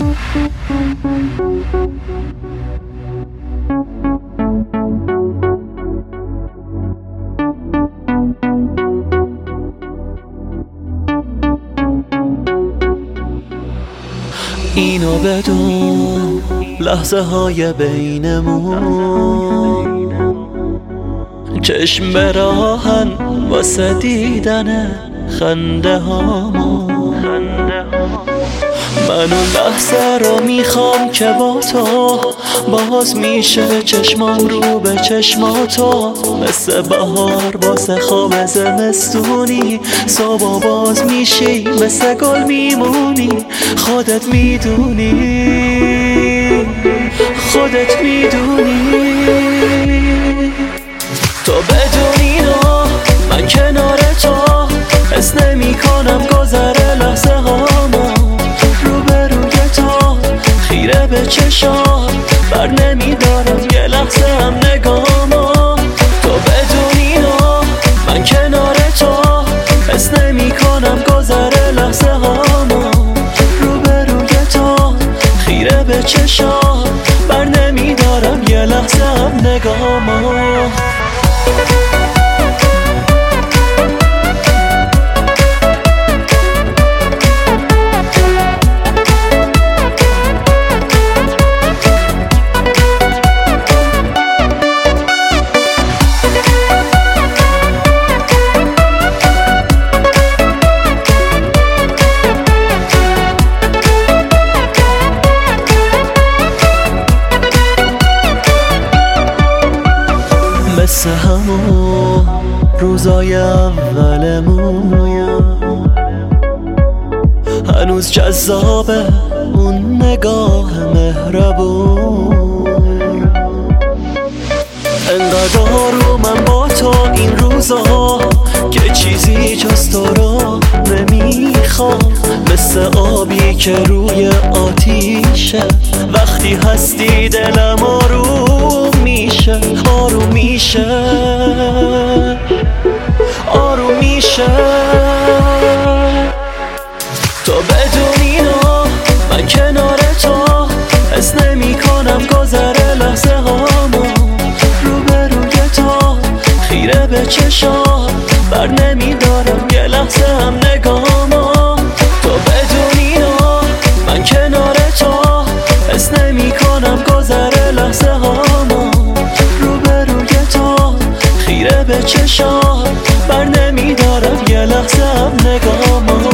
اینو بدون لحظه های بینمون چشم به راهن واسه دیدن خنده هامون. من اون لحظه رو میخوام که با تو باز میشه چشمام رو به چشماتو، مثل بهار واسه خواب زمستونی صبح باز میشی مثل گل میمونی. خودت میدونی تو بدونی نه من کنار تو حس نمی کنم گذره لحظه هامو. روبروی تو خیره به چشات بر نمی دارم یه لحظه هم نگامو. تو بدونی نه من کنار تو حس نمی کنم گذره لحظه هامو. روبروی تو خیره به چشات بر نمی دارم یه لحظه هم نگامو. مثل همون روزای اولمون هنوز جذابه اون نگاه مهربون. انقدر آرومم با تو این روزا که چیزی جز تو رو نمیخوام. مثل آبی که روی آتیشه وقتی هستی دلم آروم میشه آروم میشه. تو بدونی نه من کنار تو حس نمی کنم گذره لحظه هامو. روبروی تو خیره به چشات بر نمی دارم یه لحظه هم نگامو. تو بدونی نه من کنار تو حس نمی کنم گذره لحظه هامو. روبروی تو خیره به چشات بر نمی دارم یه لحظه هم نگامو.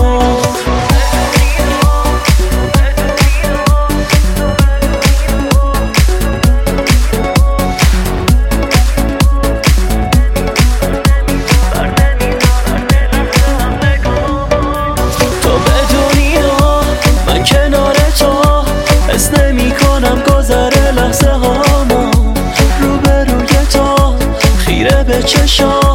گذره لحظه هامو. روبروی تو خیره به چشات